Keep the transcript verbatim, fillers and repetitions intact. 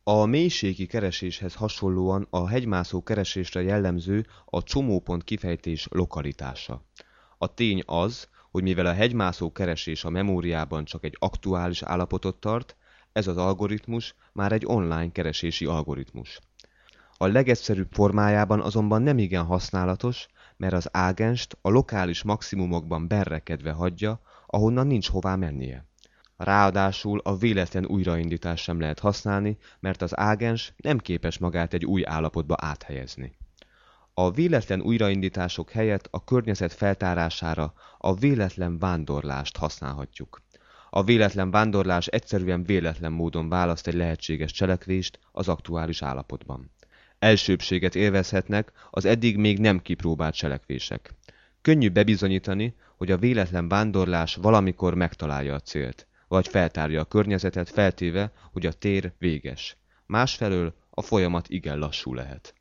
A mélységi kereséshez hasonlóan a hegymászó keresésre jellemző a csomópont kifejtés lokalitása. A tény az, hogy mivel a hegymászó keresés a memóriában csak egy aktuális állapotot tart, ez az algoritmus már egy online keresési algoritmus. A legegyszerűbb formájában azonban nemigen használatos, mert az ágenst a lokális maximumokban berrekedve hagyja, ahonnan nincs hová mennie. Ráadásul a véletlen újraindítást sem lehet használni, mert az ágens nem képes magát egy új állapotba áthelyezni. A véletlen újraindítások helyett a környezet feltárására a véletlen vándorlást használhatjuk. A véletlen vándorlás egyszerűen véletlen módon választ egy lehetséges cselekvést az aktuális állapotban. Elsőbbséget élvezhetnek az eddig még nem kipróbált cselekvések. Könnyű bebizonyítani, hogy a véletlen vándorlás valamikor megtalálja a célt, vagy feltárja a környezetet feltéve, hogy a tér véges. Másfelől a folyamat igen lassú lehet.